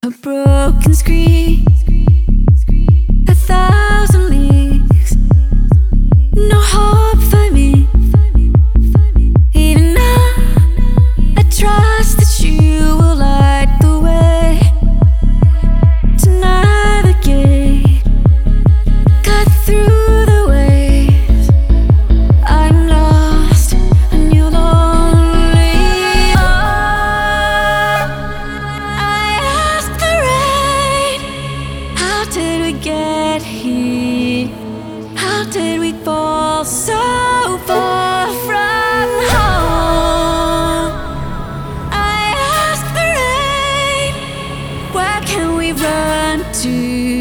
A broken screen, 1,000 leagues, no hope for me. Even now, I trust that you will light the way to navigate, cut through the waves. I'm lost and you're lonely. Oh, I ask the rain, how did we get here? How did we fall so far from home? I ask the rain, where can we run to?